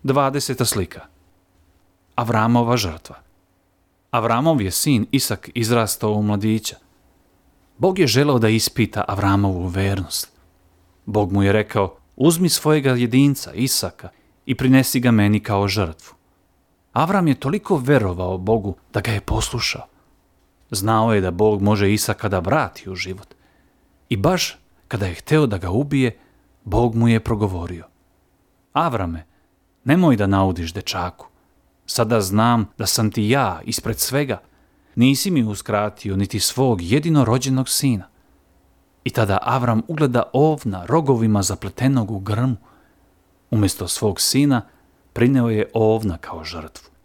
20. slika. Avramova žrtva. Avramov je sin Isak izrastao u mladića. Bog je želeo da ispita Avramovu vernost. Bog mu je rekao: uzmi svojega jedinca Isaka i prinesi ga meni kao žrtvu. Avram je toliko verovao Bogu da ga je poslušao. Znao je da Bog može Isaka da vrati u život. I baš kada je hteo da ga ubije, Bog mu je progovorio: Avrame, nemoj da naudiš dečaku. Sada znam da sam ti ja ispred svega. Nisi mi uskratio niti svog jedinorođenog sina. I tada Avram ugleda ovna rogovima zapletenog u grmu. Umjesto svog sina prineo je ovna kao žrtvu.